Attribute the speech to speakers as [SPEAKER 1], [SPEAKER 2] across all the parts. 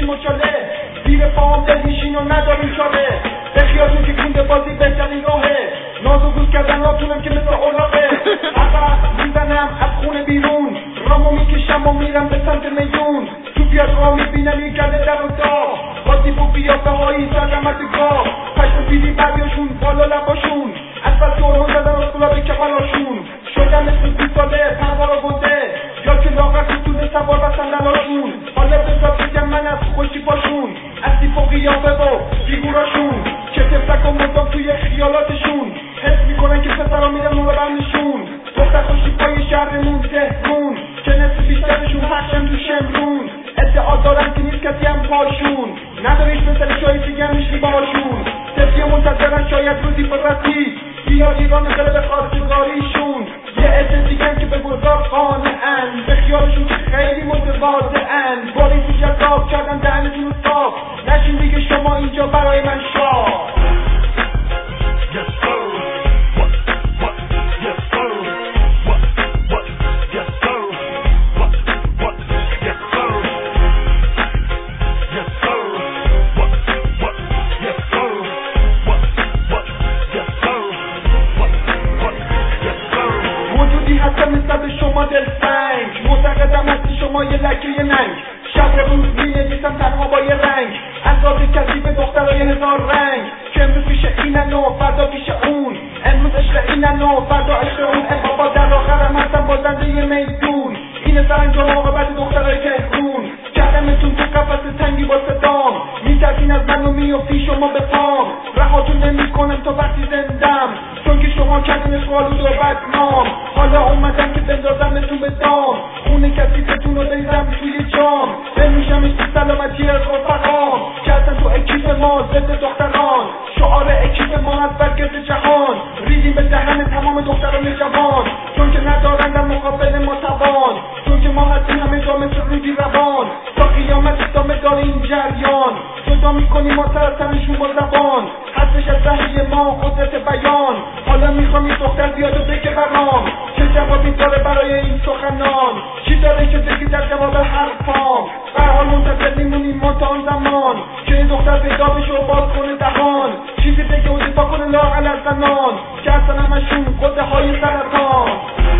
[SPEAKER 1] مچاله زیر پام دل میشین و نداریم چاره به خیالون که کنده بازی بهترین راهه ناز و گوز کردن راتونم که مثل اولاقه عقب میزنم از خونه بیرون رامو میکشم و میرم به سمت میون تو پیاد را میبینم یک گرده در و داغ با دیب و بیافه هایی زدم از گاه پشم دیدی بردیاشون بالا لباشون از بس دورمون زدن رسولا به کفلاشون شدن مثل 20 ساله پروارا بوده یا که لاغر کتونه سوار بسن دلاشون حالا بذار بگم من از خوشی پاشون از دیب و قیافه و فیگوراشون که تفلک و مدام توی خیالاتشون حس میکنن که پسرا میرن نور بندشون دختر خوشی پای شهرمون تهرون که نصف بیشترشون حقشن تو شمرون ادعا دارن که نیست کسی هم پاشون نداریش مثل شاید دیگر میشی باشون تفیه منتظرن شاید روزی برسی بیاد ایران داره به خارجگاریشون یه عده دیگن که به گذار خانه اند به خیالشون که خیلی متواضع اند باری تو جذاب کردن دهنتون رو صاف نشین دیگه شما اینجا برای من شاه حتی نسبت شما دلسنگ معتقدم هستی شما یه لکه یه ننگ شب روز مینویسم تنها با یه رنگ انداز کسی به دخترای هزار رنگ که امروز پیش اینن و فردا پیش اون امروز عشق اینن و فردا عشق اون بابا در آخرم هستم بازنده یه میدون اینه سرانجام عاقبت دخترای تهرون کردمتون تو قفس تنگی با صدام میترسین از من و میافتی شما به پام رهاتون نمیکنم تا وقتی زندم چون که شما کردین خالود و بدنام حالا اومدم که بندازمتون به دام خونه کثیفتون رو بریزم توی جام بنوشمش تو سلامتی رفقام که اصلا تو اکیپ ما ضد دختران شعار اکیپ ما از برگرد جهان ریدیم به دهن تمام دختران جوان چون که ندارن در مقابل ما توان چون که ما هستیم همه جا مثل رودی روان تا قیامت ادامه داره این جریان جدا میکنیم ما سرطنشون با زبان هستش از صحیح ما قدرت بیان حالا میخوام یه دختر بیاد و بگه برام چه جوابی داره برای این سخنان چی داره که بگی در جواب حرفام به حال منتظر میمونیم ما تا آن زمان که این دختر پیدا بشه و باز کنه دهان چیزی بگه و دفاع کنه لااقل از زنان که اصلا همشون قده های سرطان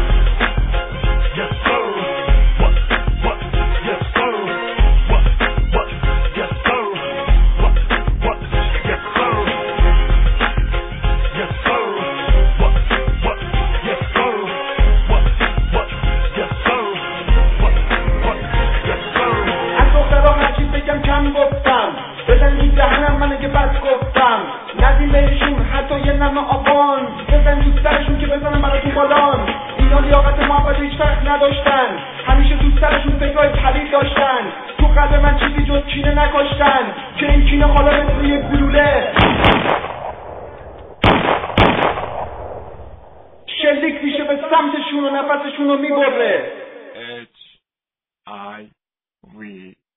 [SPEAKER 1] بزن این دهنم من که بس گفتم ندیم بهشون حتی یه نم آبان بزن دوست سرشون که بزنم براتون بالان اینا لیاقت محبت هیچ فرق نداشتن همیشه دوست سرشون فکرهای پلید داشتن تو قلب من چیزی جز کینه نکاشتن که این کینه حالا مثل یه گلوله شلیک میشه به سمتشون و نفسشون رو میبره.
[SPEAKER 2] H-I-V